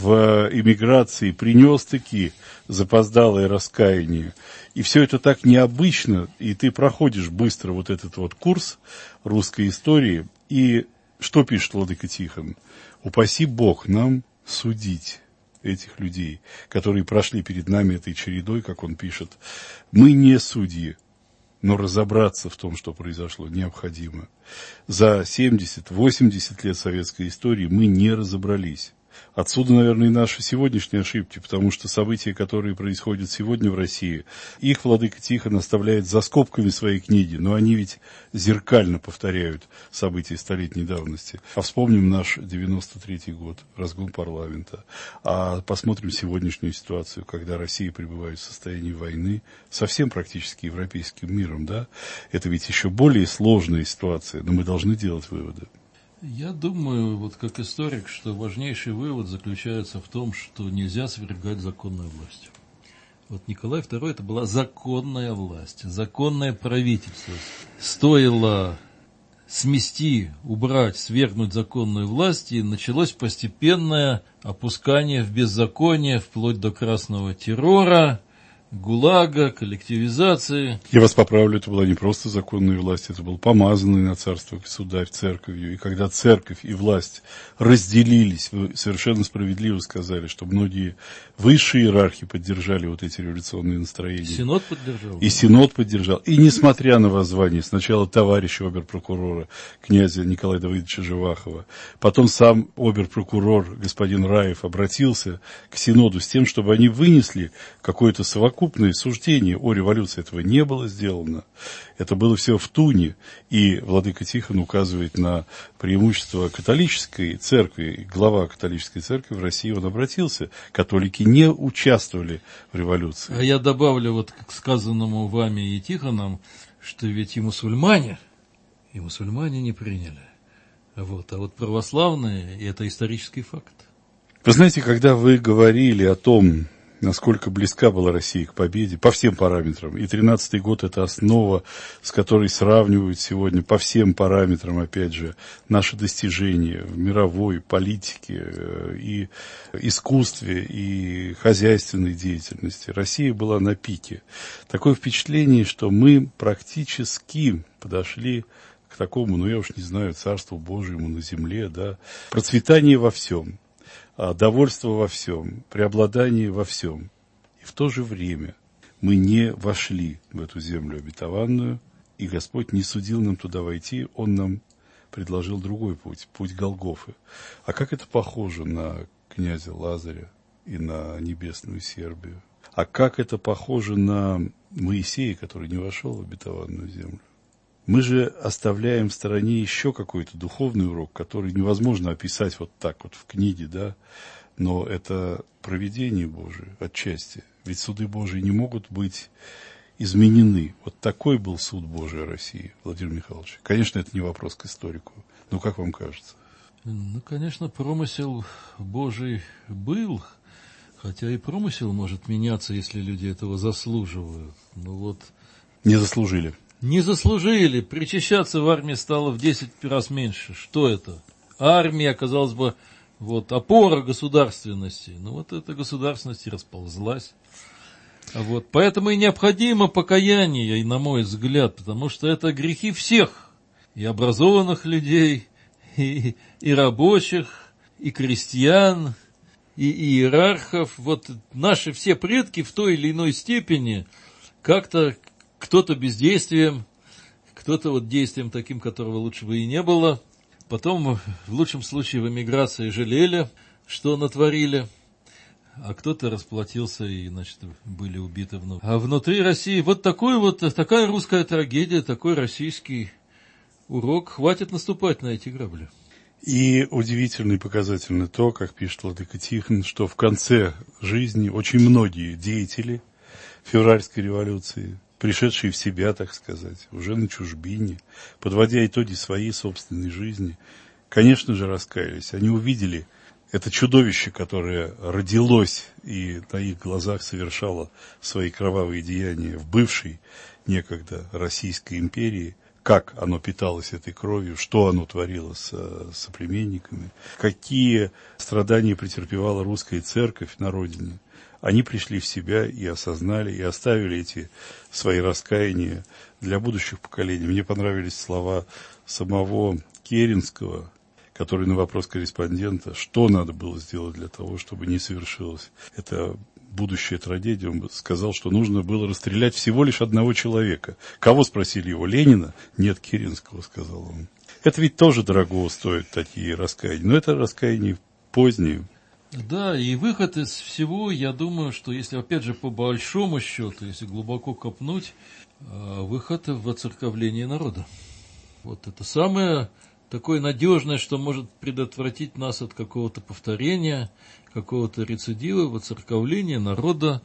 в эмиграции принес таки запоздалое раскаяние. И все это так необычно, и ты проходишь быстро вот этот вот курс русской истории, и что пишет владыка Тихон? Упаси Бог нам судить этих людей, которые прошли перед нами этой чередой, как он пишет. Мы не судьи, но разобраться в том, что произошло, необходимо. За семьдесят-восемьдесят лет советской истории мы не разобрались. Отсюда, наверное, и наши сегодняшние ошибки, потому что события, которые происходят сегодня в России, их владыка Тихон оставляет за скобками своей книги, но они ведь зеркально повторяют события столетней давности. А вспомним наш девяносто третий год, разгон парламента, а посмотрим сегодняшнюю ситуацию, когда Россия пребывает в состоянии войны со всем практически европейским миром, да? Это ведь еще более сложная ситуация, но мы должны делать выводы. Я думаю, вот как историк, что важнейший вывод заключается в том, что нельзя свергать законную власть. Вот Николай второй это была законная власть, законное правительство. Стоило смести, убрать, свергнуть законную власть, и началось постепенное опускание в беззаконие, вплоть до красного террора, ГУЛАГа, коллективизации. Я вас поправлю, это была не просто законная власть, это был помазанный на царство государь церковью. И когда церковь и власть разделились, вы совершенно справедливо сказали, что многие высшие иерархи поддержали вот эти революционные настроения. Синод поддержал. И Синод поддержал. И несмотря на воззвание сначала товарища оберпрокурора, князя Николая Давыдовича Живахова, потом сам оберпрокурор господин Раев обратился к Синоду с тем, чтобы они вынесли какое-то совокупное суждение о революции. Этого не было сделано. Это было все в туне. И владыка Тихон указывает на преимущество католической церкви. Глава католической церкви в России, он обратился. Католики не участвовали в революции. А я добавлю вот к сказанному вами и Тихоном, что ведь и мусульмане, и мусульмане не приняли. Вот. А вот православные, и это исторический факт. Вы знаете, когда вы говорили о том, насколько близка была Россия к победе по всем параметрам. И тринадцатый год – это основа, с которой сравнивают сегодня по всем параметрам, опять же, наши достижения в мировой политике и искусстве, и хозяйственной деятельности. Россия была на пике. Такое впечатление, что мы практически подошли к такому, ну я уж не знаю, царству Божьему на земле, да, процветание во всем, довольство во всем, преобладание во всем. И в то же время мы не вошли в эту землю обетованную, и Господь не судил нам туда войти, Он нам предложил другой путь, путь Голгофы. А как это похоже на князя Лазаря и на небесную Сербию? А как это похоже на Моисея, который не вошел в обетованную землю? Мы же оставляем в стороне еще какой-то духовный урок, который невозможно описать вот так вот в книге, да, но это провидение Божие отчасти. Ведь суды Божии не могут быть изменены. Вот такой был суд Божий о России, Владимир Михайлович. Конечно, это не вопрос к историку. Но как вам кажется? Ну, конечно, промысел Божий был, хотя и промысел может меняться, если люди этого заслуживают. Ну вот. Не заслужили. Не заслужили. Причащаться в армии стало в десять раз меньше. Что это? Армия, казалось бы, вот, опора государственности. Ну, вот эта государственность и расползлась. Вот. Поэтому и необходимо покаяние, и на мой взгляд, потому что это грехи всех. И образованных людей, и, и рабочих, и крестьян, и иерархов. Вот наши все предки в той или иной степени как-то... Кто-то бездействием, кто-то вот действием таким, которого лучше бы и не было. Потом, в лучшем случае, в эмиграции жалели, что натворили. А кто-то расплатился и, значит, были убиты вновь. А внутри России вот такой вот, такая русская трагедия, такой российский урок. Хватит наступать на эти грабли. И удивительно и показательно то, как пишет владыка Тихон, что в конце жизни очень многие деятели февральской революции, пришедшие в себя, так сказать, уже на чужбине, подводя итоги своей собственной жизни, конечно же, раскаялись. Они увидели это чудовище, которое родилось и на их глазах совершало свои кровавые деяния в бывшей некогда Российской империи, как оно питалось этой кровью, что оно творило с соплеменниками, какие страдания претерпевала русская церковь на родине. Они пришли в себя и осознали, и оставили эти свои раскаяния для будущих поколений. Мне понравились слова самого Керенского, который на вопрос корреспондента, что надо было сделать для того, чтобы не совершилась эта будущая трагедия, он сказал, что нужно было расстрелять всего лишь одного человека. Кого спросили его? Ленина? Нет, Керенского, сказал он. Это ведь тоже дорого стоит, такие раскаяния, но это раскаяние позднее. Да, и выход из всего, я думаю, что если, опять же, по большому счету, если глубоко копнуть, выход в воцерковление народа. Вот это самое такое надежное, что может предотвратить нас от какого-то повторения, какого-то рецидива, воцерковление народа,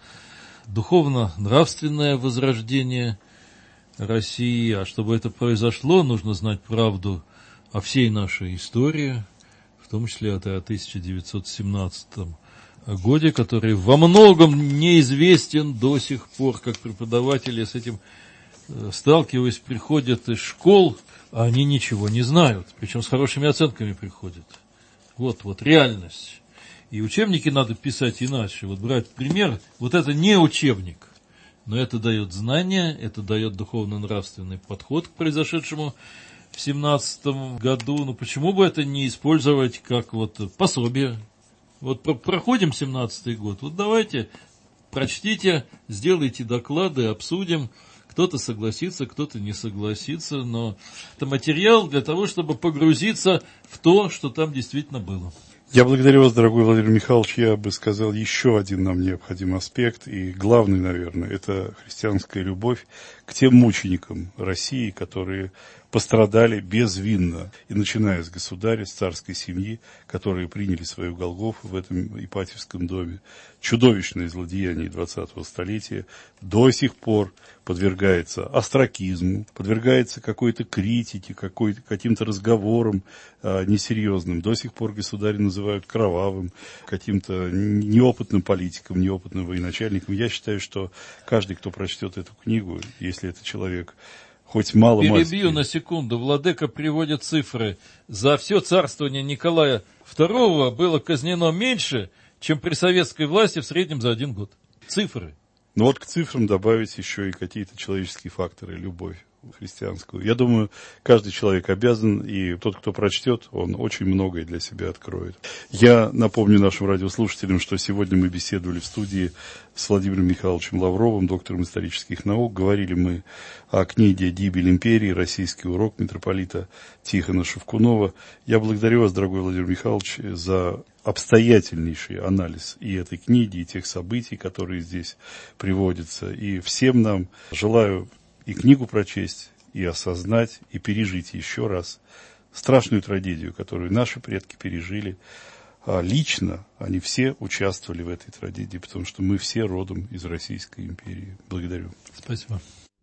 духовно-нравственное возрождение России. А чтобы это произошло, нужно знать правду о всей нашей истории, в том числе о тысяча девятьсот семнадцатом годе, который во многом неизвестен до сих пор, как преподаватели с этим сталкиваясь, приходят из школ, а они ничего не знают, причем с хорошими оценками приходят. Вот, вот реальность. И учебники надо писать иначе. Вот брать пример, вот это не учебник, но это дает знания, это дает духовно-нравственный подход к произошедшему в семнадцатом году. Ну почему бы это не использовать как вот пособие? Вот проходим семнадцатый год, вот давайте прочтите, сделайте доклады, обсудим. Кто-то согласится, кто-то не согласится, но это материал для того, чтобы погрузиться в то, что там действительно было. Я благодарю вас, дорогой Владимир Михайлович. Я бы сказал еще один нам необходимый аспект, и главный, наверное, это христианская любовь к тем мученикам России, которые пострадали безвинно, и начиная с государя, с царской семьи, которые приняли свою Голгофу в этом Ипатьевском доме. Чудовищное злодеяние двадцатого столетия до сих пор подвергается остракизму, подвергается какой-то критике, какой-то, каким-то разговорам а, несерьезным. До сих пор государя называют кровавым, каким-то неопытным политиком, неопытным военачальником. Я считаю, что каждый, кто прочтет эту книгу, если это человек хоть мало Перебью на секунду. Владыка приводит цифры. За все царствование Николая второго было казнено меньше, чем при советской власти в среднем за один год. Цифры. Но вот к цифрам добавить еще и какие-то человеческие факторы, любовь. христианскую. Я думаю, каждый человек обязан, и тот, кто прочтет, он очень многое для себя откроет. Я напомню нашим радиослушателям, что сегодня мы беседовали в студии с Владимиром Михайловичем Лавровым, доктором исторических наук. Говорили мы о книге «Гибель империи. Российский урок» митрополита Тихона Шевкунова. Я благодарю вас, дорогой Владимир Михайлович, за обстоятельнейший анализ и этой книги, и тех событий, которые здесь приводятся. И всем нам желаю и книгу прочесть, и осознать, и пережить еще раз страшную трагедию, которую наши предки пережили. А лично они все участвовали в этой трагедии, потому что мы все родом из Российской империи. Благодарю. Спасибо.